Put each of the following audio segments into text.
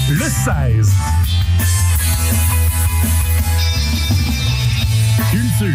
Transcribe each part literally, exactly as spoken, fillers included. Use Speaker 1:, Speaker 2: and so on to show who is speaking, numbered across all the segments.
Speaker 1: le seize. Culture.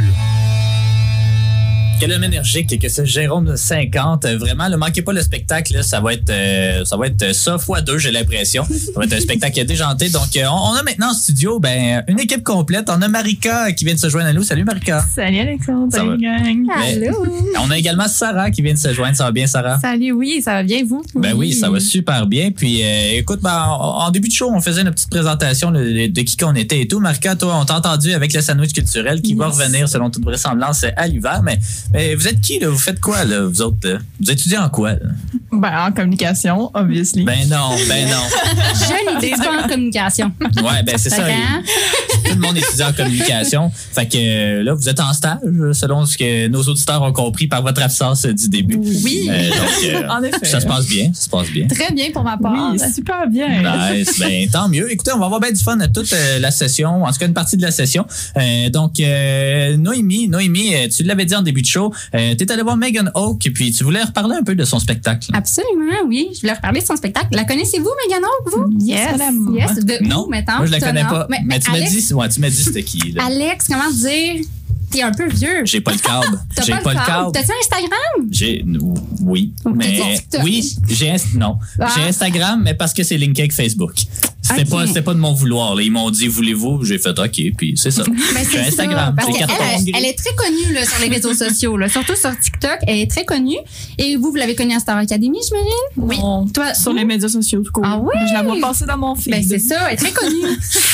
Speaker 2: Quel homme énergique que ce Jérôme cinquante. Vraiment, ne manquez pas le spectacle. Là, ça va être euh, ça va être ça fois deux, j'ai l'impression. Ça va être un spectacle déjanté. Donc, euh, on, on a maintenant en studio ben, une équipe complète. On a Marika qui vient de se joindre à nous. Salut Marika.
Speaker 3: Salut Alexandre.
Speaker 2: Ça
Speaker 3: Salut
Speaker 2: va?
Speaker 3: gang.
Speaker 4: Allô.
Speaker 2: On a également Sarah qui vient de se joindre. Ça va bien, Sarah?
Speaker 3: Salut, oui, ça va bien, vous?
Speaker 2: Ben oui, ça va super bien. Puis, euh, écoute, ben, en, en début de show, on faisait une petite présentation de, de qui qu'on était et tout. Marika, toi, on t'a entendu avec le sandwich culturel qui yes. va revenir, selon toute vraisemblance, à l'hiver. Mais, mais vous êtes qui, là? Vous faites quoi, là, vous autres? Là? Vous étudiez en quoi, là?
Speaker 3: Ben, en communication, obviously.
Speaker 2: Ben non, ben non.
Speaker 4: Je n'étudie pas en communication.
Speaker 2: Ouais, ben c'est ça. Tout le monde étudie en communication. Fait que euh, là, vous êtes en stage, selon ce que nos auditeurs ont compris par votre absence du début.
Speaker 3: Oui.
Speaker 2: Euh, donc, euh,
Speaker 3: en effet.
Speaker 2: Ça se passe bien, ça se passe bien.
Speaker 4: Très bien pour ma part.
Speaker 3: Oui, super bien.
Speaker 2: Nice. Ben, tant mieux. Écoutez, on va avoir bien du fun à toute euh, la session, en tout cas une partie de la session. Euh, donc, euh, Noémie, Noémie, tu l'avais dit en début de show, euh, tu es allée voir Megan Oak, puis tu voulais reparler un peu de son spectacle.
Speaker 4: Absolument, oui. Je voulais reparler de son spectacle. La connaissez-vous, Megan Oak, vous?
Speaker 3: Yes.
Speaker 4: Yes. De
Speaker 2: non,
Speaker 4: où, mettons?
Speaker 2: moi je la connais pas. Mais, mais tu m'as
Speaker 4: Alex,
Speaker 2: dit, ouais, tu m'as dit c'était qui, là.
Speaker 4: Alex, comment dire? T'es un peu vieux.
Speaker 2: J'ai pas le câble.
Speaker 4: T'as
Speaker 2: J'ai
Speaker 4: pas,
Speaker 2: pas
Speaker 4: le
Speaker 2: le câble.
Speaker 4: T'as-tu Instagram?
Speaker 2: J'ai, oui. Mais,
Speaker 4: TikTok.
Speaker 2: oui, j'ai, non.
Speaker 4: Ah.
Speaker 2: J'ai Instagram, mais parce que c'est linké avec Facebook. C'était
Speaker 4: okay.
Speaker 2: pas, c'était pas de mon vouloir, là. Ils m'ont dit, voulez-vous? J'ai fait, OK, puis c'est ça.
Speaker 4: Ben,
Speaker 2: j'ai Instagram.
Speaker 4: Parce
Speaker 2: j'ai
Speaker 4: elle, elle, elle est très connue, là, sur les réseaux sociaux, là. Surtout sur TikTok. Elle est très connue. Et vous, vous l'avez connue à Star Academy, j'imagine?
Speaker 3: Oui. Non, toi, sur les médias sociaux, tout court.
Speaker 4: Ah oui?
Speaker 3: Je la vois passer dans mon feed.
Speaker 4: Ben, c'est ça. Elle est très connue.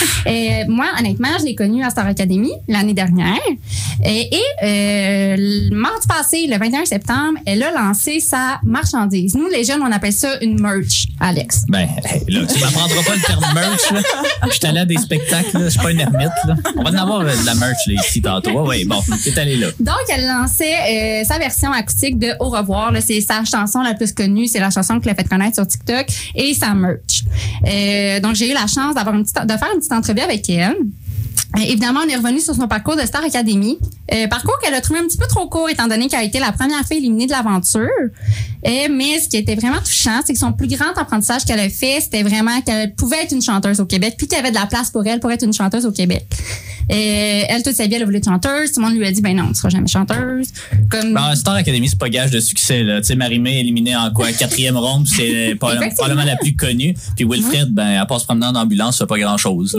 Speaker 4: Et moi, honnêtement, je l'ai connue à Star Academy l'année dernière. Et, et euh, le mardi passé, le vingt et un septembre, elle a lancé sa marchandise. Nous, les jeunes, on appelle ça une merch, Alex.
Speaker 2: Ben, là, tu m'apprendras pas le terme merch, là. Je suis allé à des spectacles, là. Je suis pas une ermite, là. On va en avoir de la merch, là, ici, tantôt. Oui, bon, t'es allé là.
Speaker 4: Donc, elle lançait euh, sa version acoustique de Au revoir. Là, c'est sa chanson la plus connue. C'est la chanson qu'elle a fait connaître sur TikTok et sa merch. Euh, donc, j'ai eu la chance d'avoir une petite, de faire une petite entrevue avec elle. Euh, évidemment, on est revenu sur son parcours de Star Academy. Euh, parcours qu'elle a trouvé un petit peu trop court, étant donné qu'elle a été la première fille éliminée de l'aventure. Euh, mais ce qui était vraiment touchant, c'est que son plus grand apprentissage qu'elle a fait, c'était vraiment qu'elle pouvait être une chanteuse au Québec, puis qu'il y avait de la place pour elle pour être une chanteuse au Québec. Euh, elle, toute sa vie, elle a voulu être chanteuse. Tout le monde lui a dit, ben non, tu seras jamais chanteuse. Comme...
Speaker 2: Ben, Star Academy, c'est pas gage de succès, là. Tu sais, Marie-Mé éliminée en quoi? Quatrième ronde, c'est probablement la plus connue. Puis Wilfred, oui. ben, à part se promener en ambulance, ça fait pas grand-chose.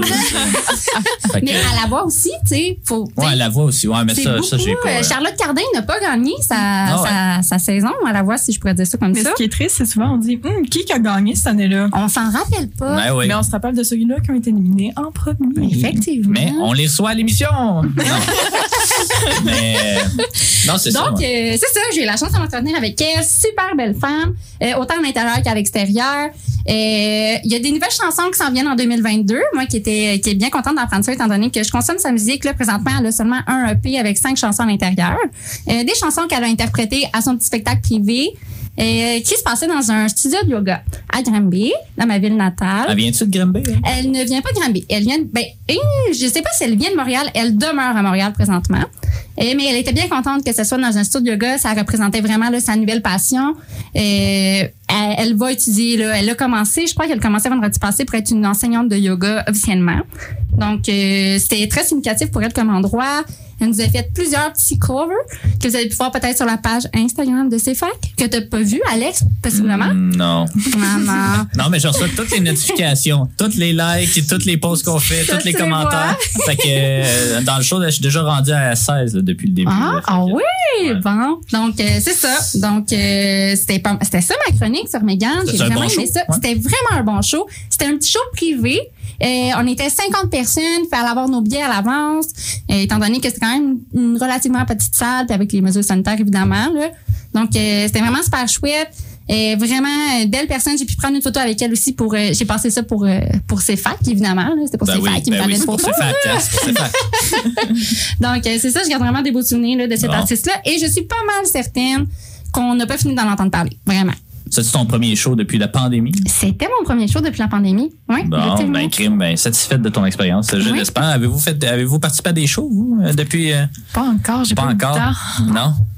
Speaker 4: Mais à la voix aussi, tu sais. Faut,
Speaker 2: ouais, à la voix aussi. Ouais, mais ça,
Speaker 4: beaucoup,
Speaker 2: ça, j'ai pas. Euh...
Speaker 4: Charlotte Cardin n'a pas gagné sa, ah, ouais. sa, sa saison à la voix, si je pourrais dire ça comme
Speaker 3: mais
Speaker 4: ça.
Speaker 3: Mais ce qui est triste, c'est souvent, on dit, hm, qui a gagné cette année-là?
Speaker 4: On s'en rappelle pas.
Speaker 2: Ben oui.
Speaker 3: Mais on se rappelle de ceux-là qui ont été éliminés en premier.
Speaker 4: Effectivement.
Speaker 2: Mais on les reçoit à l'émission. Non. Mais euh, non, c'est ça.
Speaker 4: Donc, euh, c'est ça. J'ai eu la chance de m'entretenir avec elle. Super belle femme, euh, autant à l'intérieur qu'à l'extérieur. Il euh, y a des nouvelles chansons qui s'en viennent en deux mille vingt-deux. Moi, qui était qui est bien contente d'apprendre ça, étant donné que je consomme sa musique. Là, présentement, elle a seulement un E P avec cinq chansons à l'intérieur. Euh, des chansons qu'elle a interprétées à son petit spectacle privé. Euh, qui se passait dans un studio de yoga à Granby, dans ma ville natale.
Speaker 2: Elle vient-tu de Granby? Hein?
Speaker 4: Elle ne vient pas de Granby. Elle vient de, ben, je sais pas si elle vient de Montréal. Elle demeure à Montréal présentement. Et, mais elle était bien contente que ce soit dans un studio de yoga. Ça représentait vraiment là, sa nouvelle passion. Et, elle, elle va étudier. Là, elle a commencé, je crois qu'elle commençait vendredi passé pour être une enseignante de yoga officiellement. Donc, euh, c'était très significatif pour elle comme endroit. Elle nous a fait plusieurs petits covers que vous allez pu voir peut-être sur la page Instagram de C F A C, que tu n'as pas vu, Alex, possiblement.
Speaker 2: Mm, non.
Speaker 4: Maman.
Speaker 2: Non, mais je reçois toutes les notifications, toutes les likes, toutes les posts qu'on fait, tous les commentaires. Fait que euh, dans le show, là, je suis déjà rendu à seize là, depuis le début.
Speaker 4: Ah,
Speaker 2: là,
Speaker 4: ah
Speaker 2: que,
Speaker 4: oui, ouais. Bon. Donc, euh, c'est ça. Donc, euh, c'était, pas, c'était ça ma chronique sur Megan. J'ai vraiment
Speaker 2: bon
Speaker 4: aimé ça. Ouais. C'était vraiment un bon show. C'était un petit show privé. Euh, on était cinquante personnes, il fallait avoir nos billets à l'avance, euh, étant donné que c'était quand même une relativement petite salle, puis avec les mesures sanitaires, évidemment. Là. Donc, euh, c'était vraiment super chouette. Euh, vraiment, belle personne. J'ai pu prendre une photo avec elle aussi pour... Euh, j'ai passé ça pour, euh, pour C F A C, évidemment. Là. C'était pour ben C F A C oui, qui ben me prenait oui, une photo.
Speaker 2: Pour C F A C, hein, c'est pour C F A C.
Speaker 4: Donc, euh, c'est ça, je garde vraiment des beaux souvenirs là, de cet bon. artiste-là. Et je suis pas mal certaine qu'on n'a pas fini d'en entendre parler. Vraiment.
Speaker 2: C'est ton premier show depuis la pandémie?
Speaker 4: C'était mon premier show depuis la pandémie. Oui.
Speaker 2: Bon, ben, crime, ben, satisfaite de ton expérience, je oui. l'espère. Avez-vous fait, avez-vous participé à des shows, vous, euh, depuis? Euh...
Speaker 3: Pas encore, j'ai
Speaker 2: pas,
Speaker 3: pas
Speaker 2: encore.
Speaker 3: Temps.
Speaker 2: Non?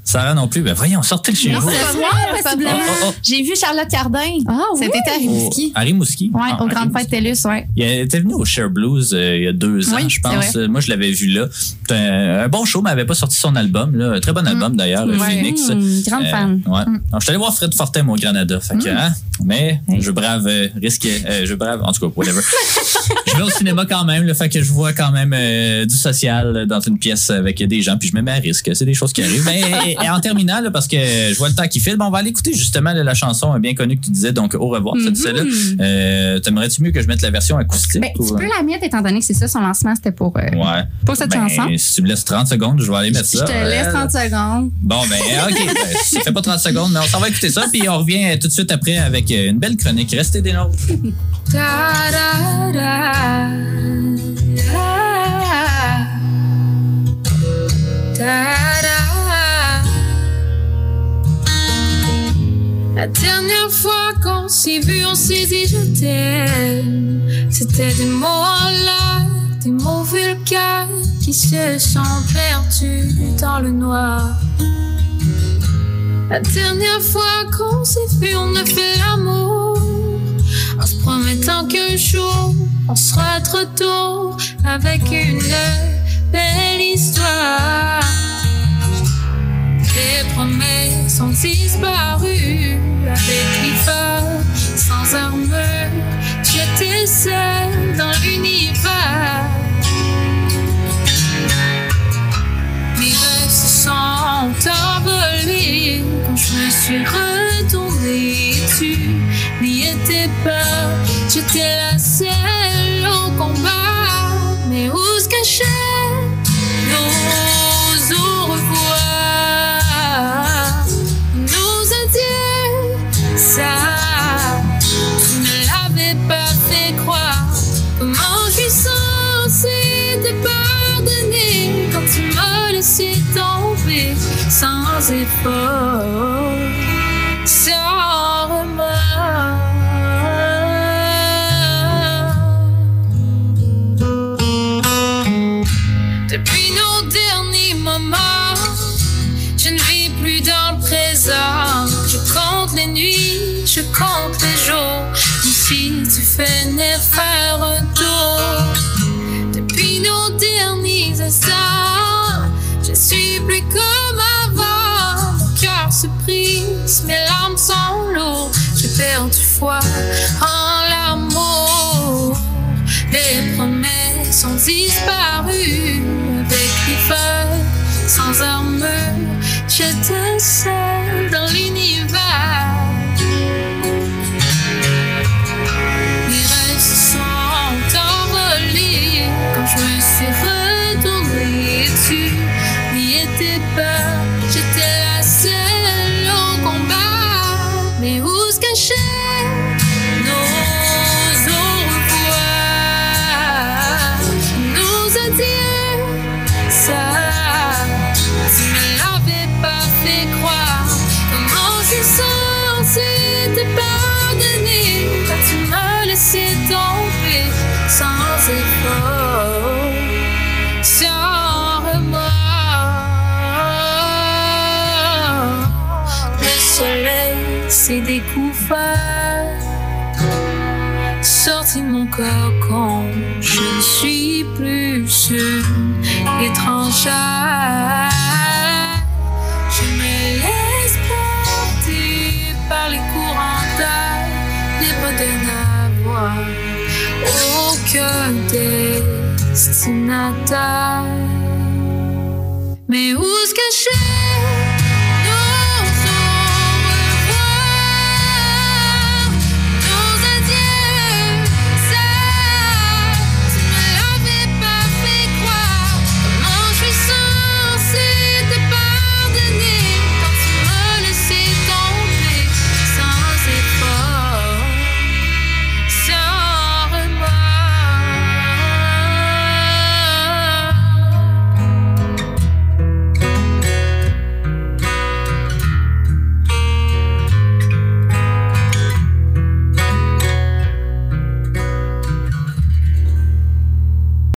Speaker 2: Sarah non plus. Ben voyons, sortez de chez
Speaker 1: Non,
Speaker 2: vous.
Speaker 1: c'est pas moi, possiblement.
Speaker 2: Oh, oh, oh.
Speaker 1: J'ai vu Charlotte Cardin.
Speaker 4: Ah oui?
Speaker 1: Cet été à Rimouski.
Speaker 2: À Rimouski.
Speaker 1: Ouais,
Speaker 2: Ah,
Speaker 1: aux
Speaker 2: à
Speaker 1: Grandes
Speaker 2: Rimouski.
Speaker 1: Fêtes TELUS, ouais.
Speaker 2: Il était venu au Cher Blues euh, il y a deux ans,
Speaker 1: Oui,
Speaker 2: je
Speaker 1: c'est
Speaker 2: pense.
Speaker 1: vrai.
Speaker 2: Moi, je l'avais vu là. C'était un, un bon show, mais il n'avait pas sorti son album. Là. Un très bon album, d'ailleurs,
Speaker 1: Ouais.
Speaker 2: Phoenix.
Speaker 4: Mmh, grande
Speaker 2: Euh,
Speaker 4: fan.
Speaker 2: Ouais. Donc, je suis allé voir Fred Fortin au Granada. Fait que, hein, mais je brave euh, risque. Euh, je brave. En tout cas, whatever. Je vais au cinéma quand même. Le fait que je vois quand même euh, du social dans une pièce avec des gens, puis je me mets à risque. C'est des choses qui arrivent. Mais et, et en terminant, là, parce que je vois le temps qui file, ben, on va aller écouter justement là, la chanson bien connue que tu disais. Donc, au revoir, cette celle-là. Euh, T'aimerais-tu mieux que je mette la version acoustique?
Speaker 4: Ben,
Speaker 2: ou,
Speaker 4: tu peux la mettre étant donné que c'est ça, son lancement, c'était pour, euh,
Speaker 2: Ouais.
Speaker 4: pour cette
Speaker 2: Ben,
Speaker 4: chanson.
Speaker 2: si tu me laisses trente secondes, je vais aller mettre
Speaker 4: Je
Speaker 2: ça.
Speaker 4: te laisse
Speaker 2: Euh,
Speaker 4: trente secondes.
Speaker 2: Bon, ben, OK. Ben, ça fait pas trente secondes, mais on s'en va écouter ça, puis on revient tout de suite après avec une belle chronique. Restez des nôtres.
Speaker 5: Da, da, da, da, da, da. La dernière fois qu'on s'est vu, on s'est dit je t'aime. C'était des mots en l'air, des mots vulgaires qui se sont perdus dans le noir. La dernière fois qu'on s'est vu, on a fait l'amour en se promettant qu'un jour on sera de retour avec une belle histoire. Les promesses ont disparu avec l'hiver, sans armure. J'étais seule dans l'univers. Mes rêves se sont envolés quand je me suis retournée. Tu n'y étais pas, j'étais la seule au combat. Mais où se cachaient nos au revoir, nos adieux? Ça, tu ne l'avais pas fait croire. Comment je suis censée te pardonner quand tu m'as laissé tomber sans effort, sans remords? Depuis nos derniers moments, je ne vis plus dans le présent. Je compte les nuits, je compte les jours, comme si tu venais faire un tour. Depuis nos derniers instants, je suis plus comme avant. Mon cœur se brise, mes larmes sont lourdes. J'ai perdu foi en l'amour. Les promesses ont disparu avec l'hiver, sans armure. J'étais seule dans l'univers. Mes rêves se sont envolés quand je me suis retournée. Tu n'y étais pas, j'étais la seule au combat. Mais où se cachaient nos au revoir, nos adieux? Ça, tu me l'avais pas fait croire. Comment je suis censée te pardonner quand tu m'as laissé tomber sans effort, sans remords? Le soleil s'est découvert, sorti de mon cocon. Je ne suis plus une étrangère. Je me laisse porter par les courants d'air, n'est pas de n'avoir aucun destinataire. Mais où se cacher